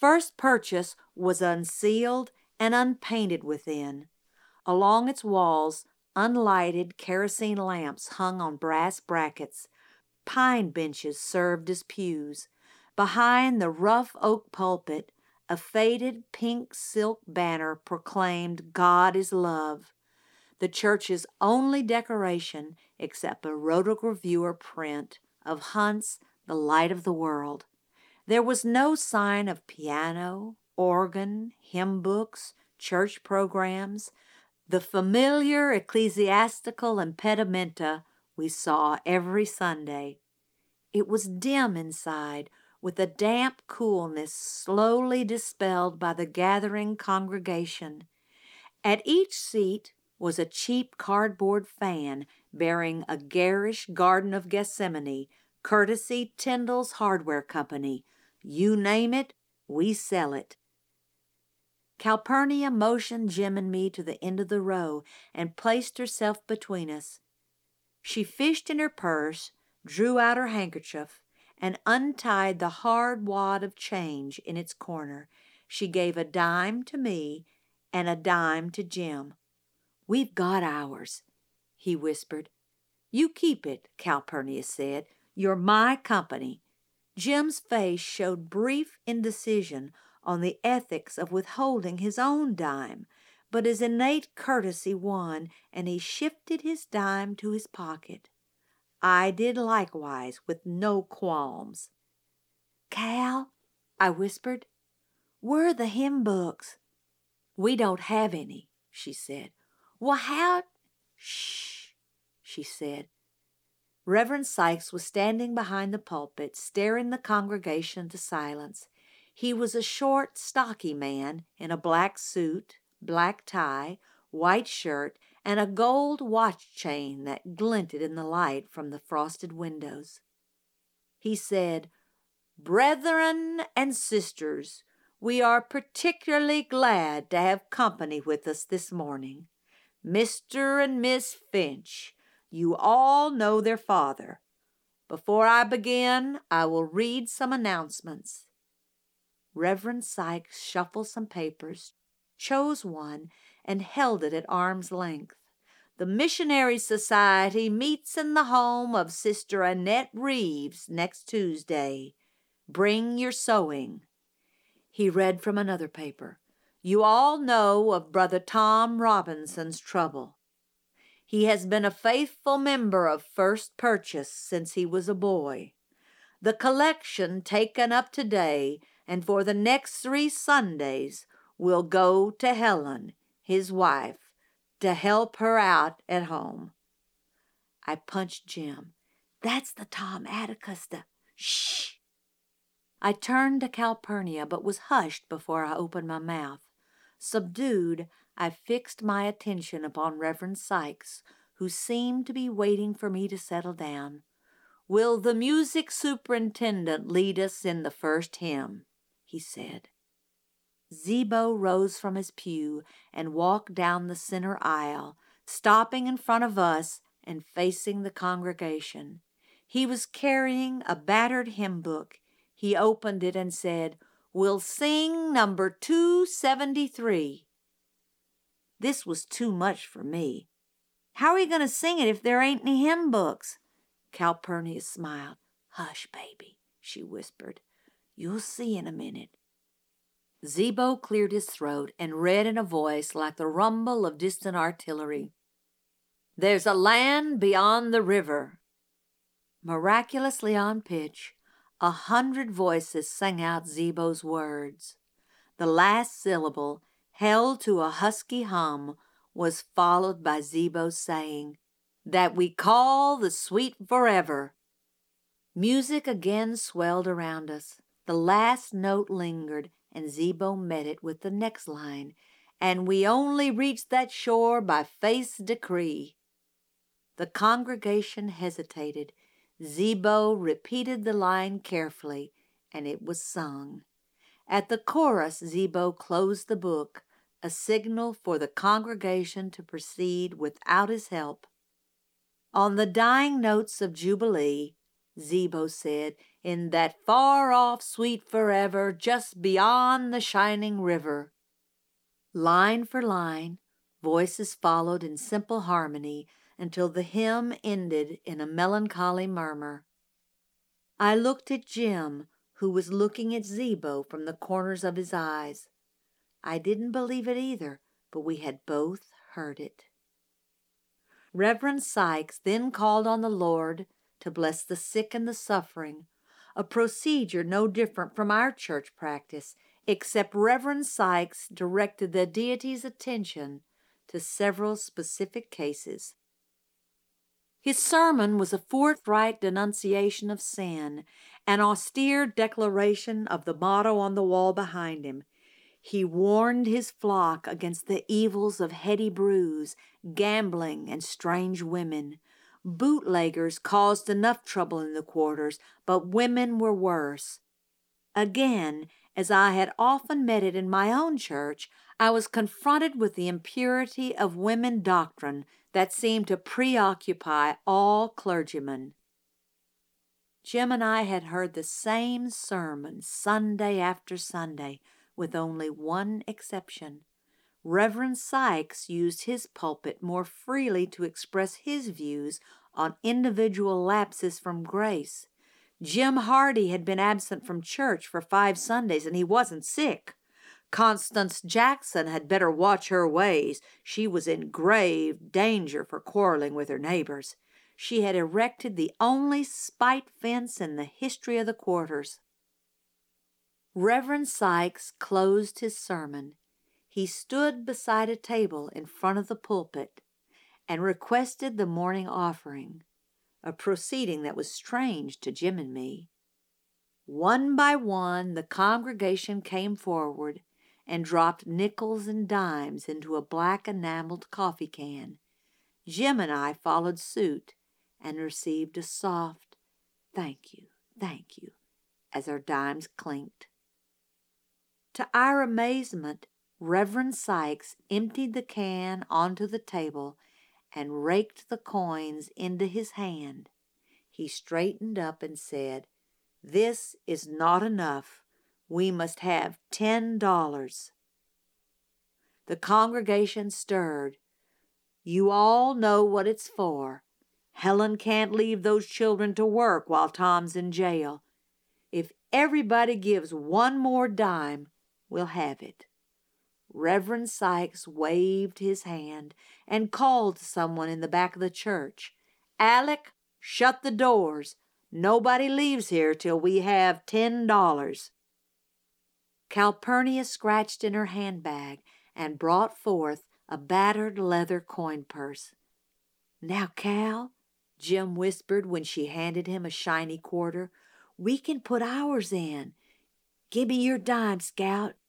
first purchase was unsealed and unpainted within. Along its walls, unlighted kerosene lamps hung on brass brackets. Pine benches served as pews. Behind the rough oak pulpit, a faded pink silk banner proclaimed God is love, the church's only decoration except a rotogravure print of Hunt's The Light of the World. There was no sign of piano, organ, hymn books, church programs, the familiar ecclesiastical impedimenta we saw every Sunday. It was dim inside, with a damp coolness slowly dispelled by the gathering congregation. At each seat was a cheap cardboard fan bearing a garish Garden of Gethsemane, courtesy Tyndall's Hardware Company. You name it, we sell it. Calpurnia motioned Jim and me to the end of the row and placed herself between us. She fished in her purse, drew out her handkerchief, and untied the hard wad of change in its corner. She gave a dime to me and a dime to Jim. "We've got ours," he whispered. "You keep it," Calpurnia said. "You're my company." Jim's face showed brief indecision on the ethics of withholding his own dime, but his innate courtesy won, and he shifted his dime to his pocket. I did likewise with no qualms. "Cal," I whispered, "where are the hymn books?" "We don't have any," she said. "Well, how—" "Shh," she said. Reverend Sykes was standing behind the pulpit, staring the congregation to silence. He was a short, stocky man in a black suit, black tie, white shirt, and a gold watch chain that glinted in the light from the frosted windows. He said, "Brethren and sisters, we are particularly glad to have company with us this morning. Mr. and Miss Finch, you all know their father. Before I begin, I will read some announcements." Reverend Sykes shuffled some papers, chose one, and held it at arm's length. "The Missionary Society meets in the home of Sister Annette Reeves next Tuesday. Bring your sewing." He read from another paper. "You all know of Brother Tom Robinson's trouble. He has been a faithful member of First Purchase since he was a boy. The collection taken up today and for the next 3 Sundays will go to Helen, his wife, to help her out at home." I punched Jim. "That's the Tom Atticus, the—" "Shh!" I turned to Calpurnia, but was hushed before I opened my mouth. Subdued, I fixed my attention upon Reverend Sykes, who seemed to be waiting for me to settle down. "Will the music superintendent lead us in the first hymn?" he said. Zebo rose from his pew and walked down the center aisle, stopping in front of us and facing the congregation. He was carrying a battered hymn book. He opened it and said, "We'll sing number 273. This was too much for me. "How are we going to sing it if there ain't any hymn books?" Calpurnia smiled. "Hush, baby," she whispered. "You'll see in a minute." Zebo cleared his throat and read in a voice like the rumble of distant artillery. "There's a land beyond the river." Miraculously on pitch, 100 voices sang out Zebo's words. The last syllable, held to a husky hum, was followed by Zebo saying, "That we call the sweet forever." Music again swelled around us. The last note lingered, and Zebo met it with the next line, "And we only reach that shore by faith's decree." The congregation hesitated. Zebo repeated the line carefully, and it was sung. At the chorus, Zebo closed the book, a signal for the congregation to proceed without his help. On the dying notes of Jubilee, Zebo said, in that far-off sweet forever just beyond the shining river. Line for line, voices followed in simple harmony until the hymn ended in a melancholy murmur. I looked at Jim, who was looking at Zebo from the corners of his eyes. I didn't believe it either, but we had both heard it. Reverend Sykes then called on the Lord to bless the sick and the suffering, a procedure no different from our church practice, except Reverend Sykes directed the deity's attention to several specific cases. His sermon was a forthright denunciation of sin, an austere declaration of the motto on the wall behind him. He warned his flock against the evils of heady brews, gambling, and strange women. Bootleggers caused enough trouble in the quarters, but women were worse. Again, as I had often met it in my own church, I was confronted with the impurity of women doctrine that seemed to preoccupy all clergymen. Jim and I had heard the same sermon Sunday after Sunday, with only one exception. Reverend Sykes used his pulpit more freely to express his views on individual lapses from grace. Jim Hardy had been absent from church for 5 Sundays, and he wasn't sick. Constance Jackson had better watch her ways. She was in grave danger for quarreling with her neighbors. She had erected the only spite fence in the history of the quarters. Reverend Sykes closed his sermon. He stood beside a table in front of the pulpit and requested the morning offering, a proceeding that was strange to Jim and me. One by one, the congregation came forward and dropped nickels and dimes into a black enameled coffee can. Jim and I followed suit and received a soft thank you, as our dimes clinked. To our amazement, Reverend Sykes emptied the can onto the table and raked the coins into his hand. He straightened up and said, "This is not enough. We must have $10. The congregation stirred. "You all know what it's for. Helen can't leave those children to work while Tom's in jail. If everybody gives one more dime, we'll have it." Reverend Sykes waved his hand and called to someone in the back of the church. "Alec, shut the doors. Nobody leaves here till we have $10. Calpurnia scratched in her handbag and brought forth a battered leather coin purse. "Now, Cal," Jim whispered when she handed him a shiny quarter, "we can put ours in. Give me your dime, Scout."